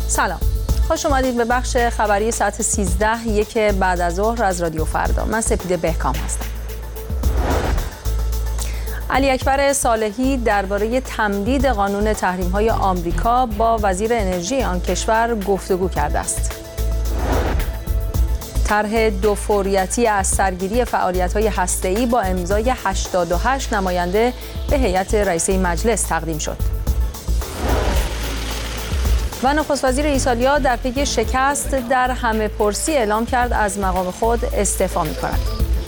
سلام، خوش اومدید به بخش خبری ساعت 13:01 بعد از ظهر از رادیو فردا. من سپیده بهکام هستم. علی اکبر صالحی درباره تمدید قانون تحریم‌های آمریکا با وزیر انرژی آن کشور گفتگو کرده است. طرح دوفوریتی از سرگیری فعالیت‌های هسته‌ای با امضای 88 نماینده به هیئت رئیسه مجلس تقدیم شد. و نخست وزیر ایتالیا در پی شکست در همه‌پرسی اعلام کرد از مقام خود استعفا می‌کند.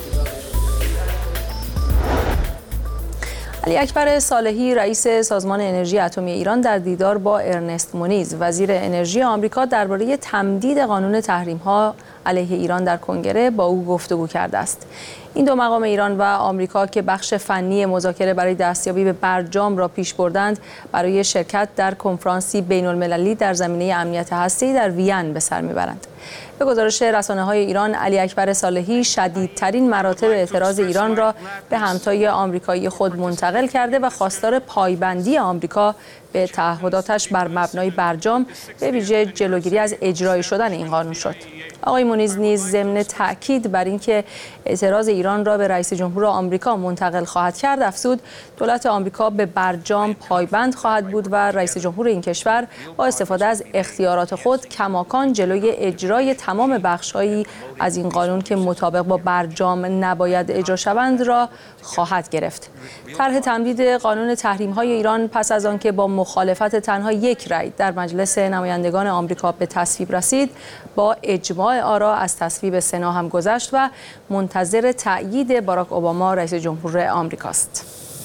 علی اکبر صالحی رئیس سازمان انرژی اتمی ایران در دیدار با ارنست مونیز وزیر انرژی آمریکا درباره تمدید قانون تحریم‌ها علیه ایران در کنگره با او گفتگو کرده است. این دو مقام ایران و آمریکا که بخش فنی مذاکره برای دستیابی به برجام را پیش بردند، برای شرکت در کنفرانسی بین‌المللی در زمینه امنیت هسته‌ای در وین به سر میبرند. به گزارش رسانه‌های ایران، علی اکبر صالحی شدیدترین مراتب اعتراض ایران را به همتای آمریکایی خود منتقل کرده و خواستار پایبندی آمریکا به تعهداتش بر مبنای برجام، به ویژه جلوگیری از اجرایی شدن این قانون شد. آقای مونیز نیز ضمن تأکید بر اینکه اعتراض ایران را به رئیس جمهور آمریکا منتقل خواهد کرد افزود دولت آمریکا به برجام پایبند خواهد بود و رئیس جمهور این کشور با استفاده از اختیارات خود کماکان جلوی اجرای تمام بخش‌هایی از این قانون که مطابق با برجام نباید اجرا شوند را خواهد گرفت. طرح تمدید قانون تحریم‌های ایران پس از آنکه با مخالفت تنها یک رأی در مجلس نمایندگان آمریکا به تصویب رسید، با اجماع آرا از تصویب سنا هم گذشت و منتظر تأیید باراک اوباما رئیس جمهور آمریکاست.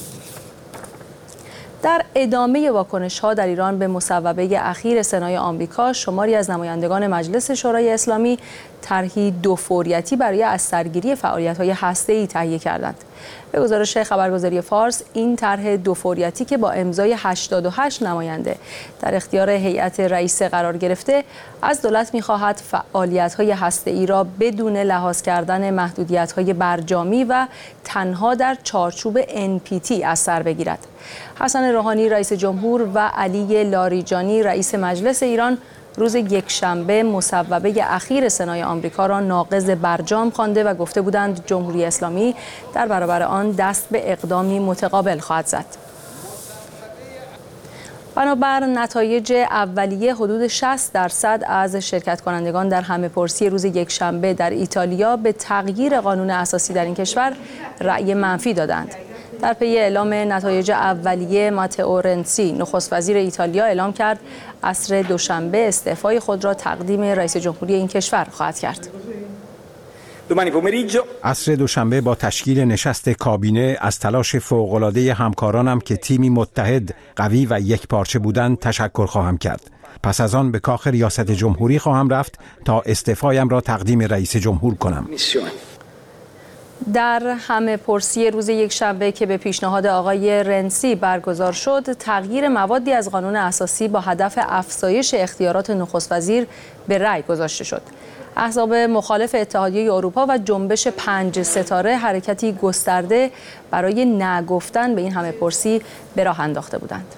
در ادامه واکنش‌ها در ایران به مصوبه اخیر سنای آمریکا، شماری از نمایندگان مجلس شورای اسلامی طرحی دوفوریتی برای از سرگیری فعالیت‌های هسته‌ای تهیه کردند. به گزارش خبرگزاری فارس، این طرح دوفوریتی که با امضای 88 نماینده در اختیار هیئت رئیسه قرار گرفته، از دولت می‌خواهد فعالیت‌های هسته‌ای را بدون لحاظ کردن محدودیت‌های برجامی و تنها در چارچوب NPT از سر بگیرد. حسن روحانی رئیس جمهور و علی لاریجانی رئیس مجلس ایران روز یکشنبه مصوبه اخیر سنای آمریکا را ناقض برجام خوانده و گفته بودند جمهوری اسلامی در برابر آن دست به اقدامی متقابل خواهد زد. بنابر نتایج اولیه، حدود 60% از شرکت کنندگان در همه‌پرسی روز یکشنبه در ایتالیا به تغییر قانون اساسی در این کشور رأی منفی دادند. در پی اعلام نتایج اولیه، ماتئو رنسی نخست وزیر ایتالیا اعلام کرد عصر دوشنبه استعفای خود را تقدیم رئیس جمهوری این کشور خواهد کرد. عصر دوشنبه با تشکیل نشست کابینه از تلاش فوق‌العاده همکارانم که تیمی متحد، قوی و یکپارچه بودند تشکر خواهم کرد. پس از آن به کاخ ریاست جمهوری خواهم رفت تا استعفایم را تقدیم رئیس جمهور کنم. در همه‌پرسی روز یکشنبه که به پیشنهاد آقای رنسی برگزار شد، تغییر موادی از قانون اساسی با هدف افزایش اختیارات نخست وزیر به رأی گذاشته شد. احزاب مخالف اتحادیه اروپا و جنبش 5 ستاره حرکتی گسترده برای نگفتن به این همه‌پرسی به راه انداخته بودند.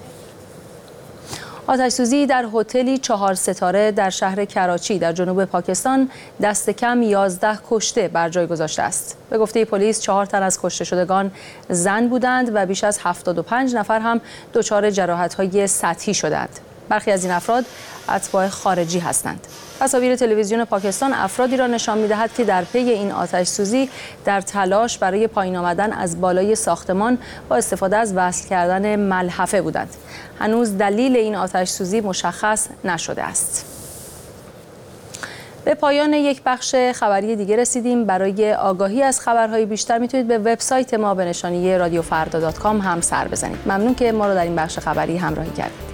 آتش‌سوزی در هتلی 4 ستاره در شهر کراچی در جنوب پاکستان دست کم 11 کشته بر جای گذاشته است. به گفته پلیس 4 تن از کشته شدگان زن بودند و بیش از 75 نفر هم دچار جراحت‌های سطحی شدند. برخی از این افراد اتباع خارجی هستند. تصاویر تلویزیون پاکستان افرادی را نشان می‌دهد که در پی این آتش‌سوزی در تلاش برای پایین آمدن از بالای ساختمان با استفاده از وصل کردن ملحفه بودند. هنوز دلیل این آتش‌سوزی مشخص نشده است. به پایان یک بخش خبری دیگه رسیدیم. برای آگاهی از خبرهای بیشتر میتونید به وبسایت ما به نشانی radioffarda.com هم سر بزنید. ممنون که ما رو در این بخش خبری همراهی کردید.